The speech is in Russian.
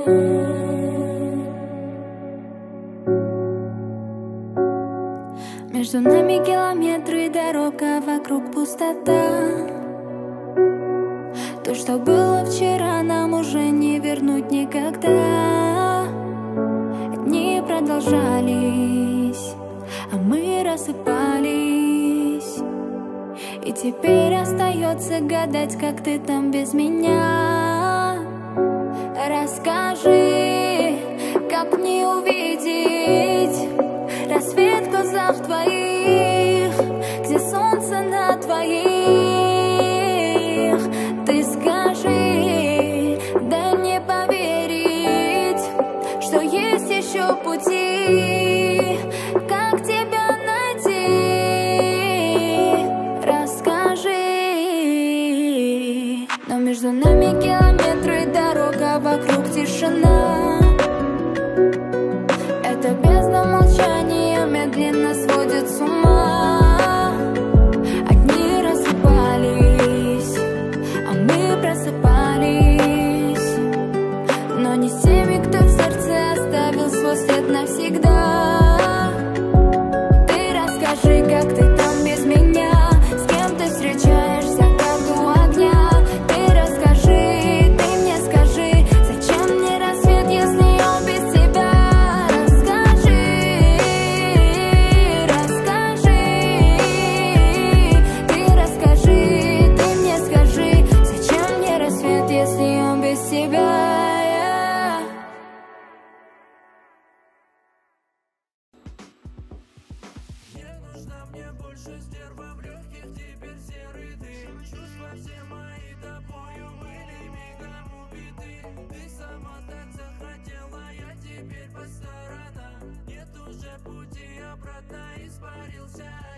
Между нами километры дорог, а вокруг пустота. То, что было вчера, нам уже не вернуть никогда. Дни продолжались, а мы рассыпались. И теперь остается гадать, как ты там без меня. Расскажи, как мне увидеть рассвет в глазах твоих, где солнце на твоих. Ты скажи, дай мне поверить, что есть еще пути, как тебя найти. Расскажи. Но между нами километры дорог, а вокруг тишина. Это бездна молчания медленно сводит с ума. Одни рассыпались, а мы просыпались, но не с теми, кто в сердце оставил свой след навсегда. Ты расскажи, как ты там без меня, с кем ты встречаешься, как у огня. Ты расскажи, ты мне скажи, зачем мне рассвет, если он без тебя. Мне больше стерва в легких, теперь серый дым. Чушь во все мои тобою были мигом убиты. Ты сама так захотела, я теперь по сторонам. Нет уже пути обратно, испарился.